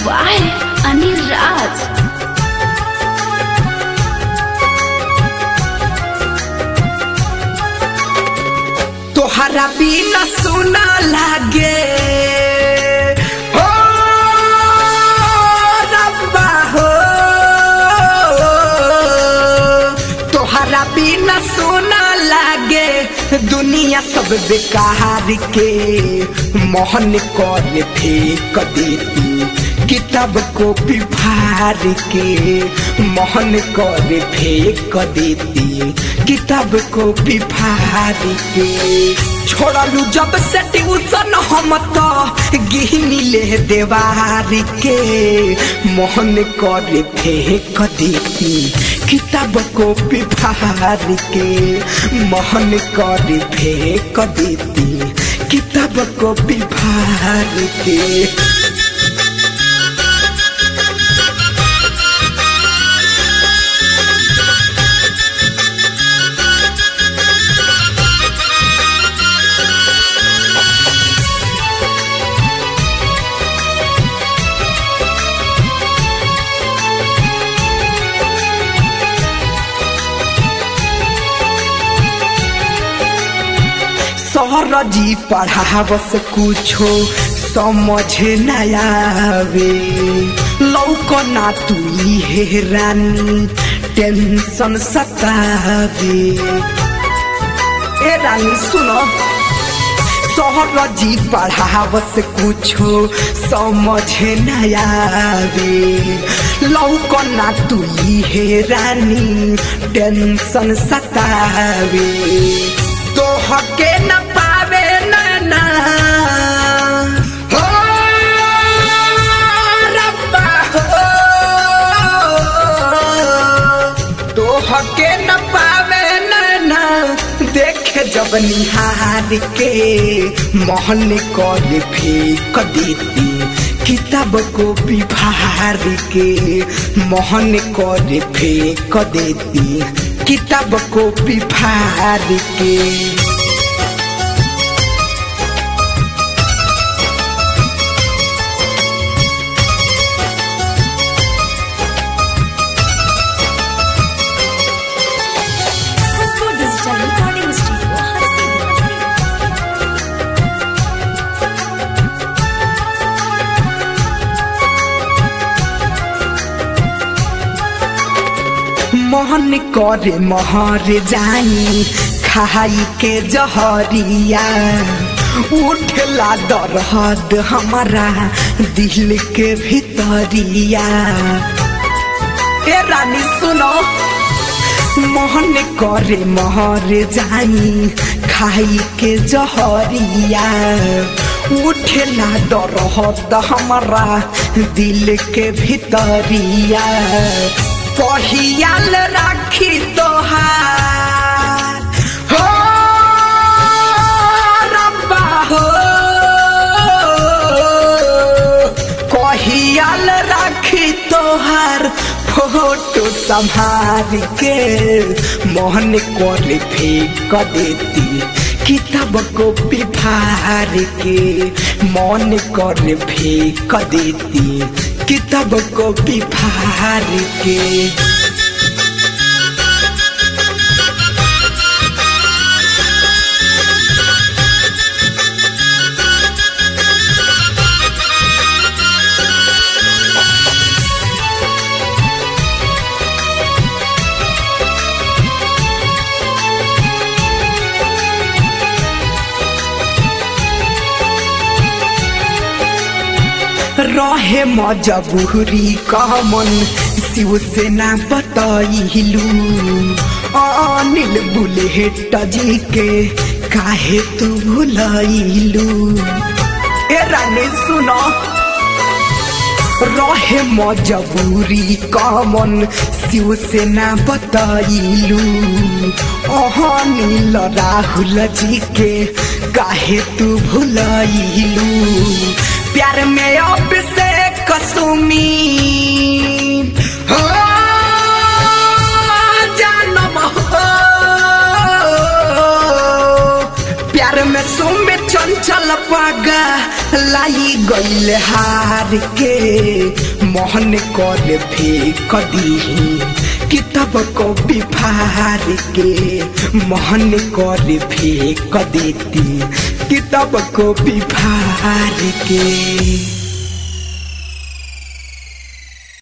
by Anil Raj. तोहरा बिना सुना लागे हो रब्बा हो, तोहरा बिना सुना लागे दुनिया सब बेकार के। मोहन कर फेंक देती किताब को फाड़ के, मोहन कर फेंक देती किताब को फाड़ के। छोड़लू जब से ट्यूशन हम तो गिहनी ले देवार के, मोहन कर फेंक देती किताब को फाड़ के, मोहन कर फेंक देती किताब को फाड़ के। सरजी पढ़ावस कुछो समझ न आवे, लौकना तू हे रानी टेंशन सतावे। ए रानी सुनो, सरजी पढ़ावस कुछो समझ न आवे, लौकना तू हे रानी टेंशन सतावे। तो हके न पावे ना हो रब्बा हो, तो हके न पावे ना देखे जब निहार के। मोहन कर फेंक देती किताब को फाड़ के, मोहन कर फेंक देती किताब को फाड़ के। मोहन करे महर जाई खाई के जहरिया, उठला दर्द हमारा दिल के भीतरिया। ए रानी सुनो, मोहन करे महर जाई खाई के जहरिया, उठला दर्द हमारा दिल के भीतरिया। कहियाल राखी तोहार हो रब्बा हो, कहियाल राखी तोहार फोटो संभाल के। मोहन कर फेंक देती किताब को फाड़ के, मन कर फेंक देती किताब को फाड़ के। रहे मजबूरी कमन शिव से ना बताइलू, अनिल बुलेट जी के काहे तू भुलाइलू। ए रानी सुनो, रहे मजबूरी कमन शिव से ना बताइलू, अनिल राहुल जी के काहे तू भुलाइलू। प्यार में अब से कसुमी हो जानम हो, प्यार में सुमे चंचल चंचल पागा लाई गईल हार के मोहन कर फेंक दीही किताब को बिफार के मोहन कर फेंक देती किताब को बिफार के।